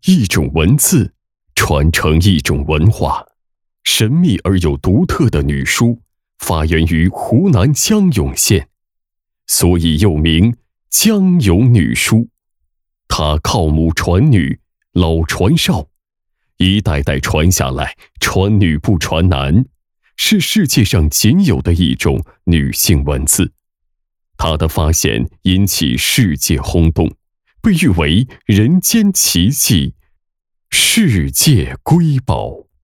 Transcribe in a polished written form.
一种文字传承一种文化，神秘而又独特的女书发源于湖南江永县，所以又名江永女书。它靠母传女，老传少，一代代传下来，传女不传男，是世界上仅有的一种女性文字。它的发现引起世界轰动，被誉为人间奇迹、世界瑰宝。